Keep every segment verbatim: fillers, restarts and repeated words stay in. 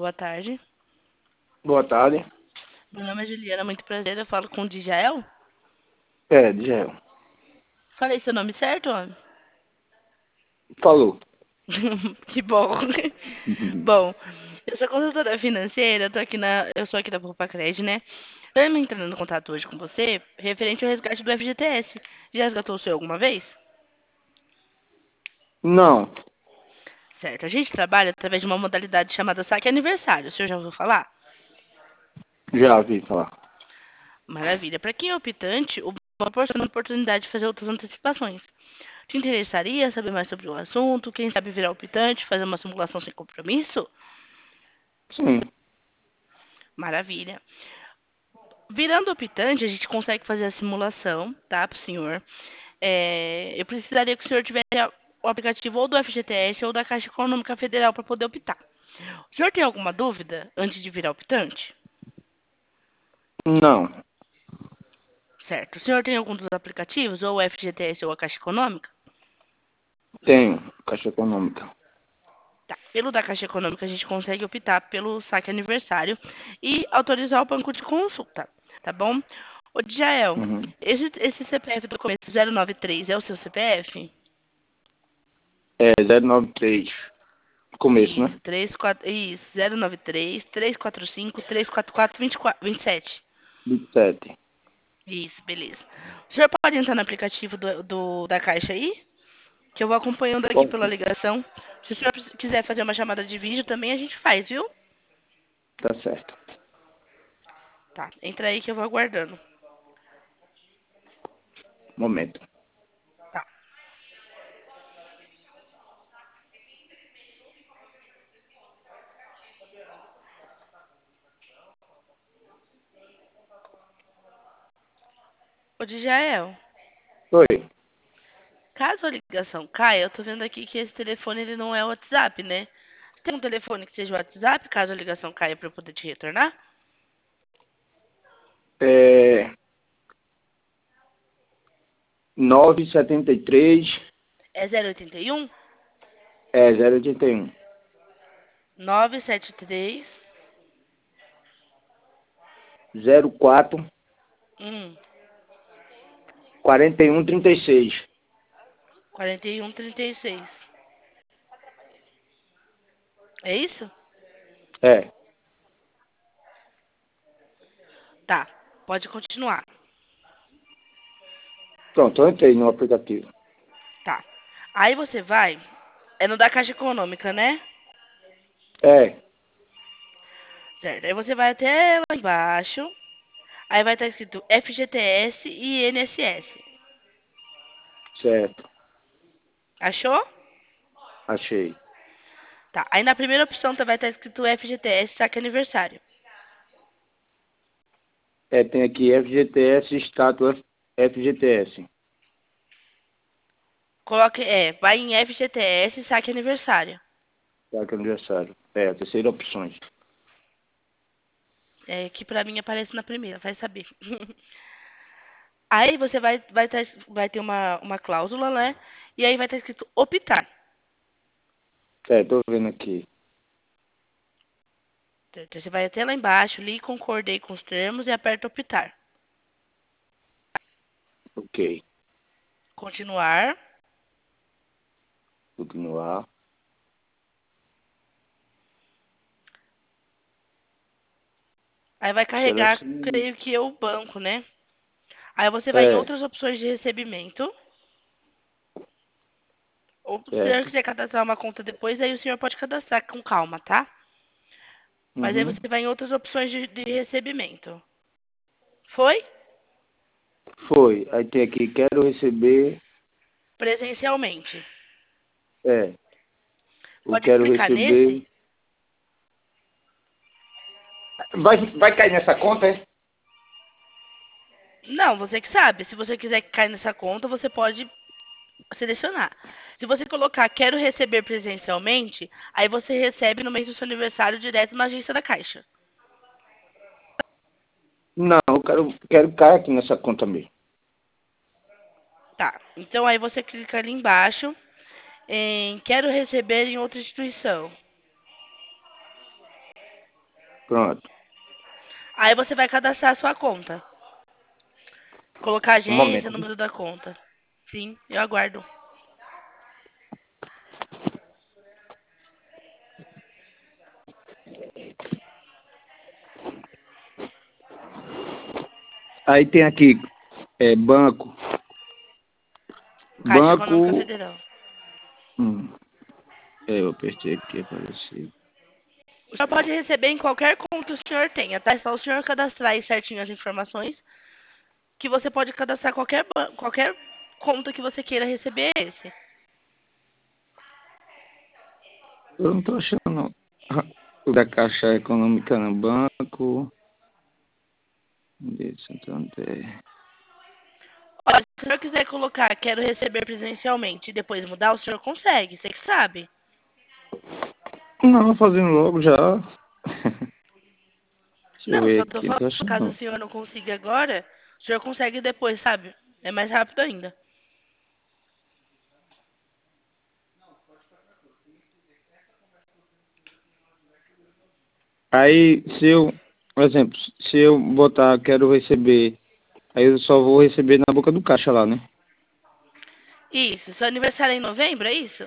boa tarde. Boa tarde. Meu nome é Juliana, muito prazer. Eu falo com o Djael. É, Djael. Falei seu nome certo, homem? Falou. Que bom. Bom, eu sou consultora financeira, eu tô aqui na, eu sou aqui da Copacred, né? Estamos entrando em contato hoje com você, referente ao resgate do F G T S. Já resgatou o seu alguma vez? Não, Certo. A gente trabalha através de uma modalidade chamada saque aniversário. O senhor já ouviu falar? já ouvi falar. Maravilha. Para quem é optante, o banco proporciona a oportunidade de fazer outras antecipações. Te interessaria saber mais sobre o assunto? Quem sabe virar optante, fazer uma simulação sem compromisso? Sim. Maravilha. Virando optante, a gente consegue fazer a simulação, tá, pro senhor. É, eu precisaria que o senhor tivesse o aplicativo ou do F G T S ou da Caixa Econômica Federal para poder optar. O senhor tem alguma dúvida antes de virar optante? Não, Certo. O senhor tem algum dos aplicativos, ou o F G T S ou a Caixa Econômica? tenho. Caixa Econômica. Tá. Pelo da Caixa Econômica, a gente consegue optar pelo saque aniversário e autorizar o banco de consulta, tá bom? Ô, Djael, Uhum. esse, esse C P F do começo zero nove três é o seu C P F? É zero nove três. Começo, Isso, né? três quatro, isso, zero nove três, três quatro cinco, três quatro quatro, vinte e quatro, vinte e sete. vinte e sete. Isso, beleza. O senhor pode entrar no aplicativo do, do- da Caixa aí? Que eu vou acompanhando aqui pela Pode. ligação. Se o senhor quiser fazer uma chamada de vídeo também, a gente faz, viu? Tá certo. Tá, entra aí que eu vou aguardando. Momento. Tá. Ô, Djael, Oi. caso a ligação caia, eu tô vendo aqui que esse telefone ele não é o WhatsApp, né? Tem um telefone que seja o WhatsApp, caso a ligação caia para eu poder te retornar? É nove sete três. É zero oito um, É zero oito um. nove sete três, zero quatro. um, quarenta e um trinta e seis. quatro um três seis. É isso? É. Tá, pode continuar. Pronto, eu entrei no aplicativo. Tá. Aí você vai, é no da Caixa Econômica, né? É. Certo. Aí você vai até lá embaixo, aí vai estar escrito F G T S e I N S S. Certo. Achou? Achei. Tá. Aí na primeira opção vai estar escrito F G T S, saque aniversário. É, tem aqui F G T S, estátua F G T S. Coloque, é, vai em F G T S, saque aniversário. Tá, que é aniversário. É, a terceira opções. É, que pra mim aparece na primeira, vai saber. Aí você vai, vai, ter, vai ter uma, uma cláusula, né? E aí vai estar escrito optar. É, tô vendo aqui. Então, você vai até lá embaixo, li, concordei com os termos e aperta optar. Ok. Continuar. Continuar. Aí vai carregar, Selecione. creio que é o banco, né? Aí você vai em É, outras opções de recebimento. Ou se o senhor certo. quiser cadastrar uma conta depois, aí o senhor pode cadastrar com calma, tá? Mas aí Uhum. você vai em outras opções de, de recebimento. Foi? Foi. Aí tem aqui, quero receber. Presencialmente. É, eu Pode quero clicar receber. nesse? Vai, vai cair nessa conta, é? Não, você que sabe. Se você quiser cair nessa conta, você pode selecionar. Se você colocar quero receber presencialmente, aí você recebe no mês do seu aniversário direto na agência da Caixa. Não, eu quero, quero cair aqui nessa conta mesmo. Tá. Então aí você clica ali embaixo em quero receber em outra instituição. Pronto. Aí você vai cadastrar a sua conta. Colocar a Um agência, momento. número da conta. Sim, eu aguardo. Aí tem aqui, é, banco. Caixa Econômica Banco. Federal. Hum, é, eu apertei aqui, apareceu. O senhor pode receber em qualquer conta que o senhor tenha, tá? É só o senhor cadastrar aí certinho as informações, que você pode cadastrar qualquer, ban- qualquer conta que você queira receber esse. Eu não tô achando. Ah, o da Caixa Econômica no banco. De Santander. Olha, se o senhor quiser colocar, quero receber presencialmente e depois mudar, o senhor consegue, você que sabe. Não, fazendo logo já. Deixa eu Não, ver só tô aqui, não falando, tô caso o achando. senhor não consiga agora, o senhor consegue depois, sabe? É mais rápido ainda. Aí, se eu, por exemplo, se eu botar, quero receber, aí eu só vou receber na boca do caixa lá, né? Isso, seu aniversário é em novembro, é isso?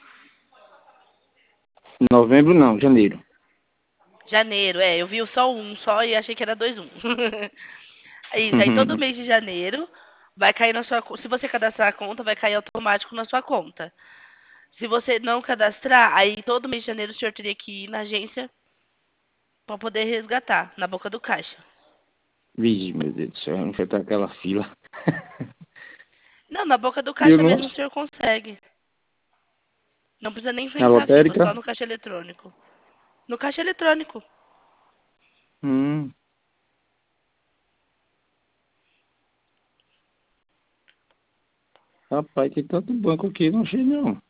Novembro não, janeiro. Janeiro, é, eu vi só um só e achei que era dois um. Isso, aí todo mês de janeiro vai cair na sua conta. Se você cadastrar a conta, vai cair automático na sua conta. Se você não cadastrar, aí todo mês de janeiro o senhor teria que ir na agência para poder resgatar, na boca do caixa. Vixe, meu Deus do céu, não foi pra aquela fila. Não, na boca do E eu caixa não. mesmo o senhor consegue. Não precisa nem Na enfrentar a fila, lotérica? só no caixa eletrônico. No caixa eletrônico. Hum, rapaz, tem tanto banco aqui, não achei não.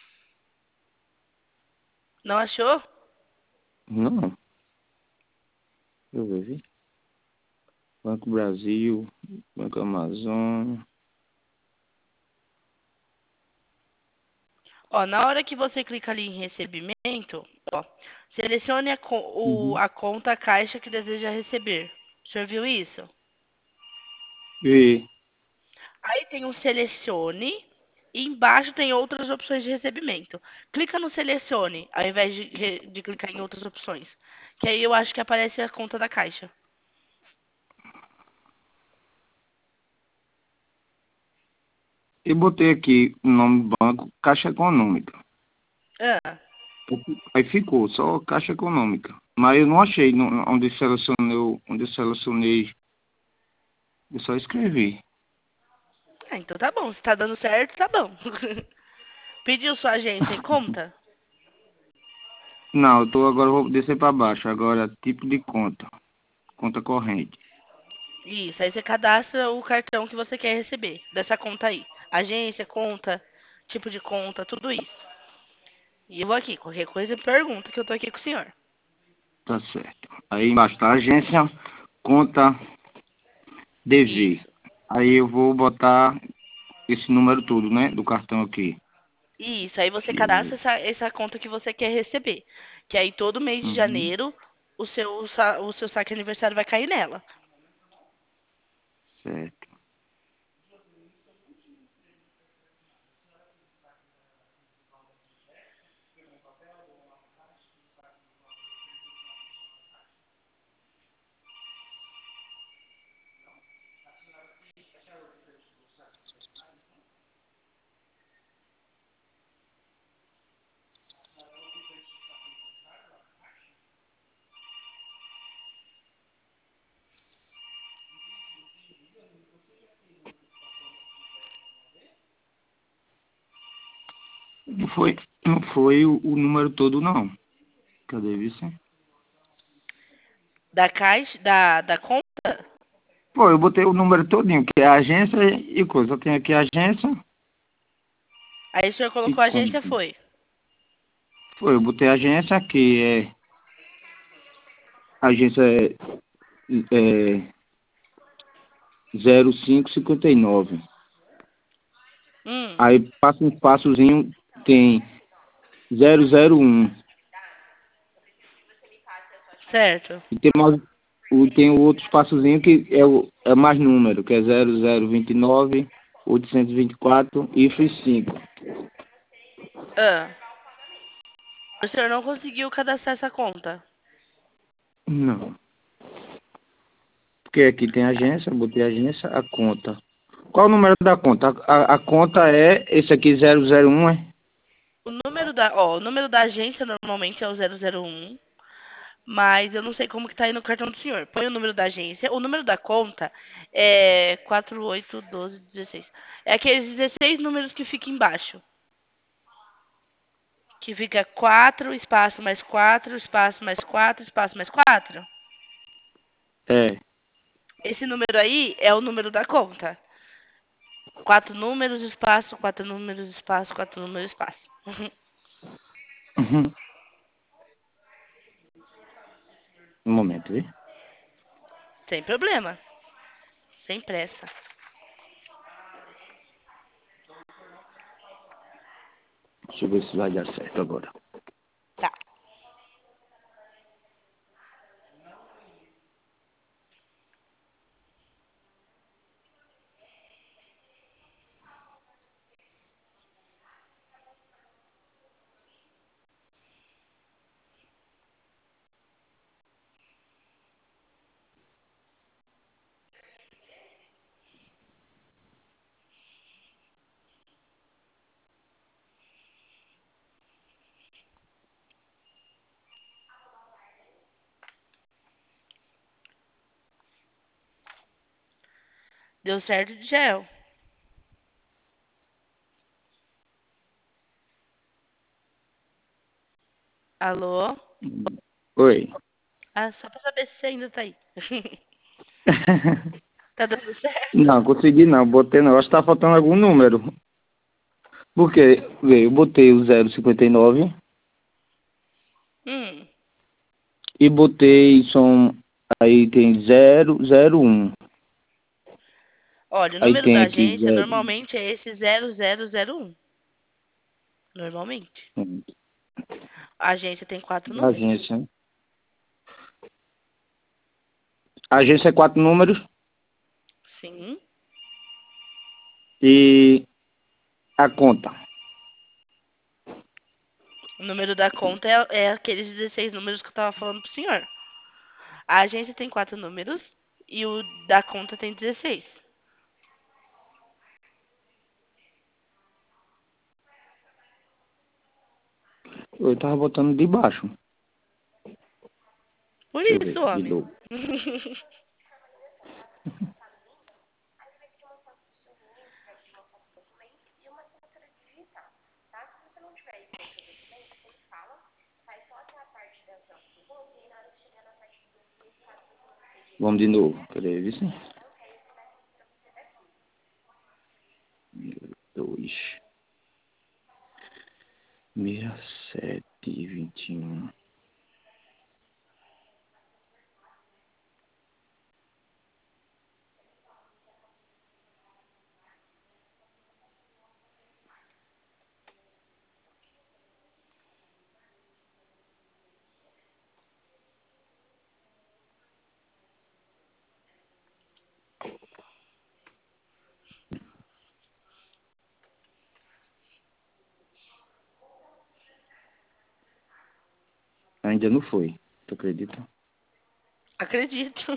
Não achou? Não, deixa eu ver, vi. Banco Brasil, Banco Amazônia. Ó, na hora que você clica ali em recebimento, ó, selecione a, co- o- Uhum. a conta caixa que deseja receber. O senhor viu isso? E, Aí tem um selecione e embaixo tem outras opções de recebimento. Clica no selecione ao invés de, re- de clicar em outras opções. Que aí eu acho que aparece a conta da caixa. eu botei aqui o nome do banco, Caixa Econômica. Ah, Aí ficou só Caixa Econômica. Mas eu não achei no- onde selecionei, onde eu selecionei, eu só escrevi. ah, então tá bom. Se tá dando certo, tá bom. Pediu sua agência e conta? Não, eu tô agora, vou descer para baixo. Agora, tipo de conta. Conta corrente. Isso, aí você cadastra o cartão que você quer receber dessa conta aí. Agência, conta, tipo de conta, tudo isso. E eu vou aqui, qualquer coisa pergunta que eu tô aqui com o senhor. Tá certo. Aí embaixo tá agência, conta, D V. Isso. Aí eu vou botar esse número tudo, né? Do cartão aqui. Isso, aí você cadastra Que... essa, essa conta que você quer receber. Que aí todo mês de Uhum, janeiro o seu, sa- o seu saque aniversário vai cair nela. certo. Não foi, não foi o, o número todo, não. Cadê isso? Da caixa, da, da conta, Pô, eu botei o número todinho, que é a agência e coisa. Eu tenho aqui a agência aí o senhor e colocou a agência, conta. foi. Foi, eu botei a agência aqui, é... A agência é, é zero cinco cinquenta e nove. Hum, Aí passa um passozinho, tem zero zero um. Certo. E tem, mais, o, tem o outro espaçozinho que é, o, é mais número, que é zero zero vinte e nove, oitocentos e vinte e quatro, hífen cinco. Ah. O senhor não conseguiu cadastrar essa conta? Não. Porque aqui tem agência, eu botei agência, a conta. Qual o número da conta? A, a, a conta é esse aqui, zero zero um, é? O número da, ó, o número da agência normalmente é o zero zero um, mas eu não sei como que tá aí no cartão do senhor. Põe o número da agência. O número da conta é quatro oito um dois um seis. É aqueles dezesseis números que ficam embaixo. Que fica quatro, espaço mais quatro, espaço mais quatro, espaço mais quatro. É. Esse número aí é o número da conta. Quatro números, espaço, quatro números, espaço, quatro números, espaço. Uhum. Um momento, viu? Sem problema. Sem pressa. Deixa eu ver se vai dar certo agora. Tá. Deu certo, Gel? Alô? Oi. Ah, só pra saber se você ainda tá aí. Tá dando certo? Não, consegui não. Botei não. Acho que tá faltando algum número. Porque, vê, eu botei o zero cinquenta e nove Hum. e botei som. Aí tem zero zero um. Olha, o Aí número tem da aqui agência zero. normalmente é esse zero zero zero um. Normalmente. A agência tem quatro números. Agência. Né? Agência é quatro números Sim. e a conta. O número da conta é, é aqueles dezesseis números que eu tava falando pro senhor. A agência tem quatro números e o da conta tem dezesseis. Eu tava botando de baixo. Por Deixa eu isso, ver, de homem. novo. Vamos de novo. Peraí, vê se. Dois. Meia sete, vinte e um. Ainda não foi. Tu acredita? Acredito.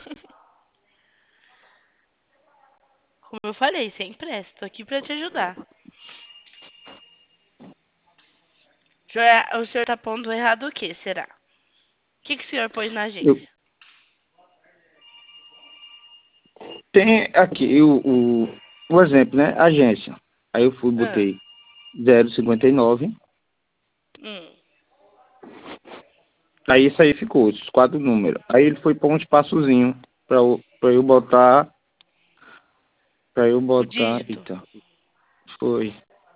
Como eu falei, sem pressa. Tô aqui pra te ajudar. O senhor, o senhor tá pondo errado o que, será? O que, que o senhor pôs na Eu, agência? tem aqui o, o, o exemplo, né? Agência. Aí eu fui, Ah, botei zero cinquenta e nove. hum. Aí isso aí ficou, esses quatro números. Aí ele foi pôr um espaçozinho pra, eu- pra eu botar. Pra eu O botar. dígito. Eita. Foi.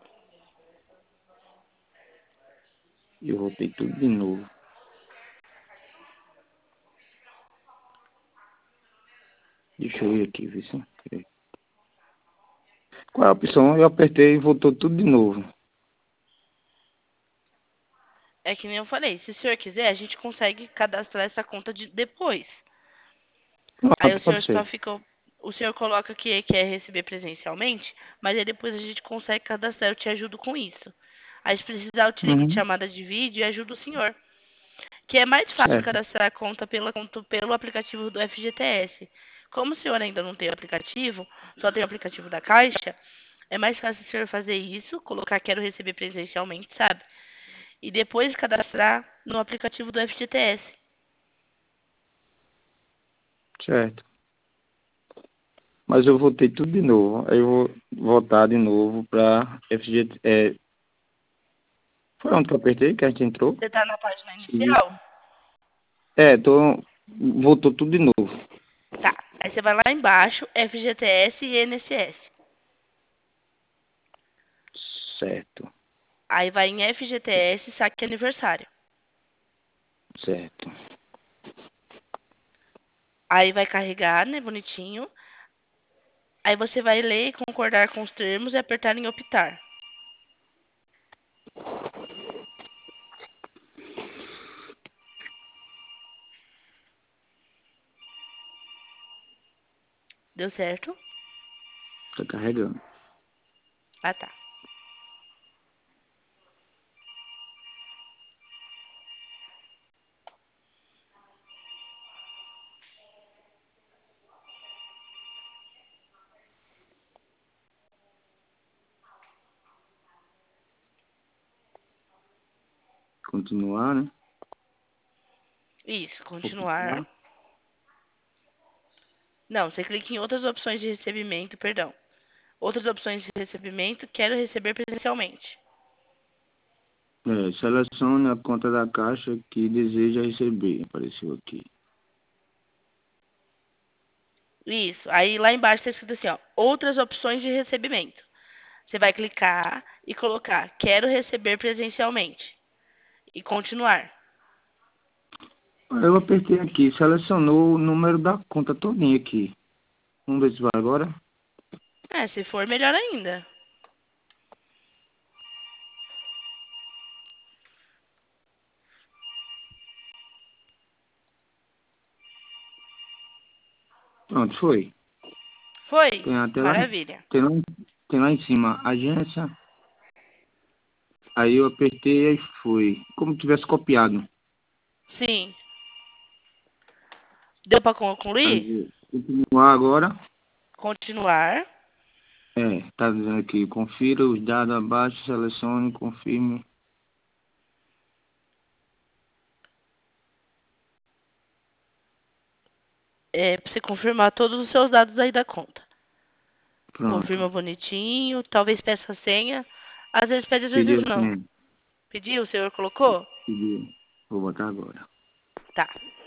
Eu botei tudo de novo. Deixa eu ir aqui, ver se. Qual é a opção? Eu apertei e voltou tudo de novo. É que nem eu falei, se o senhor quiser, a gente consegue cadastrar essa conta de depois. Aí o Pronto, senhor pode só ser. fica. O senhor coloca que quer receber presencialmente, mas aí depois a gente consegue cadastrar, eu te ajudo com isso. Aí se precisar, eu te ligo de Uhum, chamada de vídeo e ajudo o senhor. Que é mais fácil certo. cadastrar a conta pela, conta pelo aplicativo do F G T S. Como o senhor ainda não tem o aplicativo, só tem o aplicativo da Caixa, é mais fácil o senhor fazer isso, colocar quero receber presencialmente, sabe? E depois cadastrar no aplicativo do F G T S. Certo. Mas eu votei tudo de novo. Aí eu vou votar de novo para F G T. É, foi onde que eu apertei que a gente entrou? Você está na página Sim. inicial? É, tô. Votou tudo de novo. Tá. Aí você vai lá embaixo, F G T S e I N S S. Certo, Aí vai em F G T S, saque aniversário. certo. Aí vai carregar, né, bonitinho. Aí você vai ler e concordar com os termos e apertar em optar. Deu certo? Tá carregando. Ah, tá. Continuar, né? Isso, continuar. Optar. Não, você clica em outras opções de recebimento, perdão. Outras opções de recebimento, quero receber presencialmente. É, selecione a conta da caixa que deseja receber. Apareceu aqui. Isso. Aí lá embaixo está escrito assim, ó, outras opções de recebimento. Você vai clicar e colocar quero receber presencialmente e continuar. Eu apertei aqui, selecionou o número da conta todinha aqui. Vamos ver se vai agora. É, se for melhor ainda. Pronto, foi. Foi? Tem até lá, Maravilha. tem lá, tem lá em cima, agência. Aí eu apertei e foi. Como se tivesse copiado. Sim. Deu para concluir? Aí, continuar agora. Continuar. É, tá dizendo aqui, confira os dados abaixo, selecione, confirme. É, para você confirmar todos os seus dados aí da conta. Pronto. Confirma bonitinho, talvez peça a senha. Às vezes pede, às Pediu vezes a não. senha. Pediu? O senhor colocou? Pediu. Vou botar agora. Tá.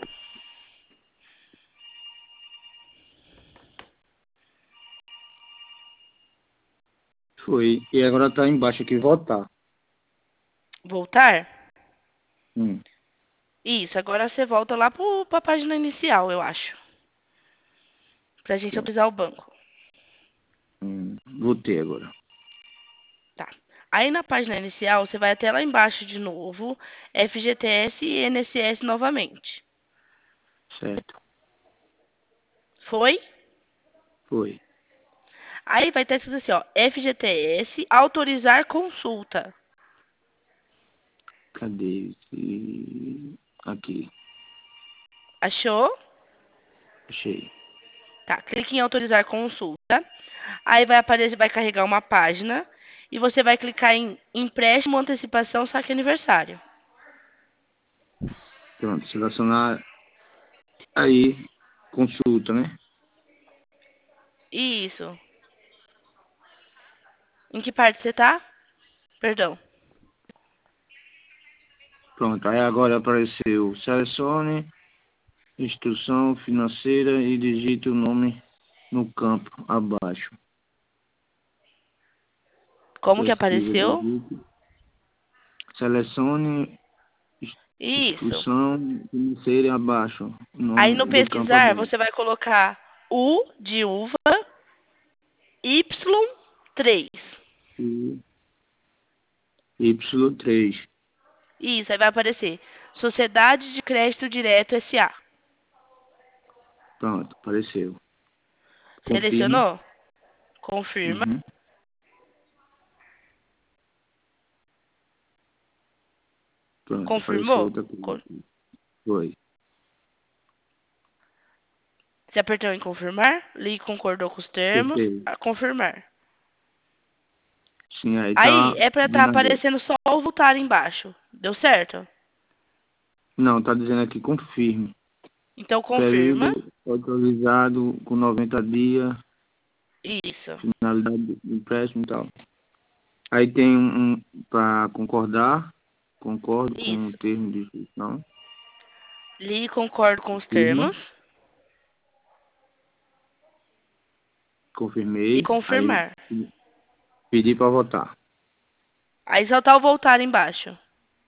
Foi. E agora tá embaixo aqui, votar. Voltar? Hum, Isso, agora você volta lá para a página inicial, eu acho. Pra gente certo. autorizar o banco. Hum, votei agora. Tá. Aí na página inicial, você vai até lá embaixo de novo, F G T S e I N S S novamente. Certo. Foi? Foi. Aí vai estar escrito assim, ó, F G T S autorizar consulta. Cadê esse? Aqui. Achou? Achei. Tá, clique em autorizar consulta. Aí vai aparecer, vai carregar uma página e você vai clicar em empréstimo, antecipação, saque aniversário. Pronto. Selecionar aí. Consulta, né? Isso. Em que parte você tá? Perdão. Pronto. Aí agora apareceu. Selecione instituição financeira e digite o nome no campo abaixo. Como que Pesquisa, apareceu? digite. Selecione Isso. instituição financeira abaixo. O Aí nome no do campo pesquisar, abaixo. você vai colocar U de uva, Y três. E Y três. Isso, aí vai aparecer Sociedade de Crédito Direto S A. Pronto, apareceu. Confirma. Selecionou? Confirma. Uhum. Pronto, apareceu Confirmou? outra coisa. Co- Foi. Você apertou em confirmar? Li concordou com os termos. Perfeito. A confirmar. Sim, aí Aí tá é pra estar vindo agora. aparecendo só o voltar embaixo. Deu certo? Não, tá dizendo aqui confirme. Então confirma. Período autorizado com noventa dias, Isso. finalidade do empréstimo e tal. Aí tem um, um para concordar, concordo com o Isso. termo de inscrição, Li e concordo com os firma, termos. E confirmei, aí confirmar. pedi para votar. Aí só tá o voltar embaixo.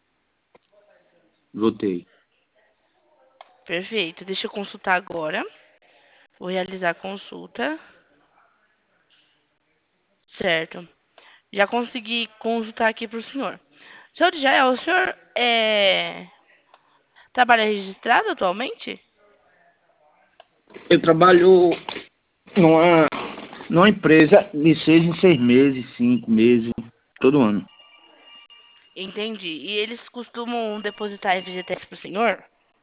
Votei. Perfeito. Deixa eu consultar agora. Vou realizar a consulta. Certo. Já consegui consultar aqui para o senhor. Senhor Jael, o senhor é... trabalha registrado atualmente? Eu trabalho numa, numa empresa de seis em seis meses, cinco meses, todo ano. Entendi. E eles costumam depositar F G T S para o senhor?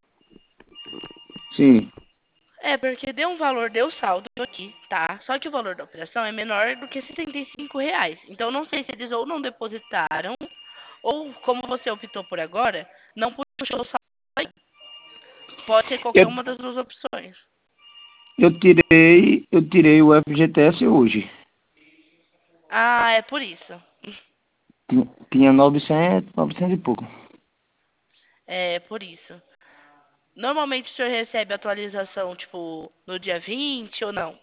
Sim, É, porque deu um valor, deu saldo aqui, tá? Só que o valor da operação é menor do que setenta e cinco reais. Então, não sei se eles ou não depositaram, ou como você optou por agora, não puxou o saldo aí. Pode ser qualquer eu, uma das duas opções. eu tirei, eu tirei o F G T S hoje. Ah, é por isso. Tinha, tinha novecentos, novecentos e pouco. É por isso. Normalmente o senhor recebe atualização, tipo, no dia vinte ou não?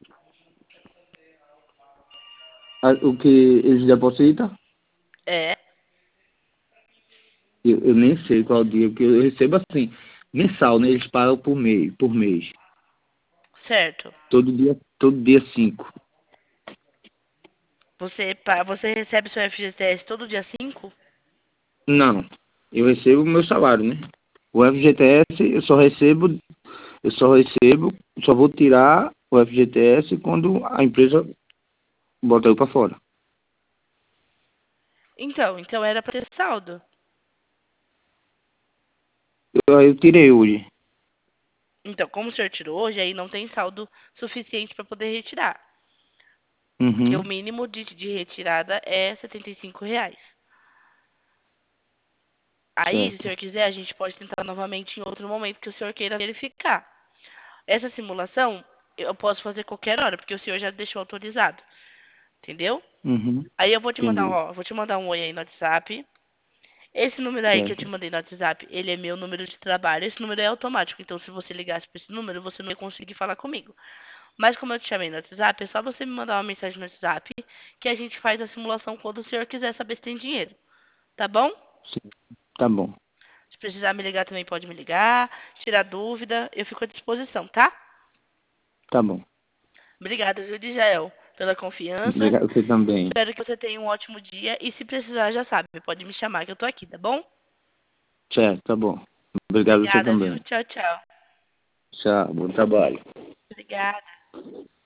Ah, o que eles depositam, É, eu, eu nem sei qual dia, porque eu recebo assim, mensal, né? Eles pagam por mês, por mês. certo. Todo dia, todo dia cinco. Você, pa- você recebe seu F G T S todo dia cinco? Não, eu recebo o meu salário, né? O F G T S eu só recebo, eu só recebo, só vou tirar o F G T S quando a empresa bota eu pra fora. Então, então era para ter saldo. Eu, eu tirei hoje. Então, como o senhor tirou hoje, aí não tem saldo suficiente para poder retirar. Porque o Uhum, mínimo de, de retirada é setenta e cinco reais. Aí, se o certo. senhor quiser, a gente pode tentar novamente em outro momento que o senhor queira verificar. Essa simulação eu posso fazer qualquer hora, porque o senhor já deixou autorizado. Entendeu? Uhum, Aí eu vou te mandar, entendi. ó, vou te mandar um oi aí no WhatsApp. Esse número aí que eu te Certo. mandei no WhatsApp, ele é meu número de trabalho. Esse número é automático, então se você ligasse para esse número, você não ia conseguir falar comigo. Mas como eu te chamei no WhatsApp, é só você me mandar uma mensagem no WhatsApp que a gente faz a simulação quando o senhor quiser saber se tem dinheiro. Tá bom? Sim, tá bom, Se precisar me ligar também pode me ligar, tirar dúvida, eu fico à disposição, tá? tá bom. Obrigada, viu, Dijael, pela confiança. Obrigado, você também. Espero que você tenha um ótimo dia e se precisar já sabe, pode me chamar que eu tô aqui, tá bom? Certo, tá bom. Obrigado, você Obrigada, viu? também. Tchau, tchau. Tchau, bom trabalho. Obrigada.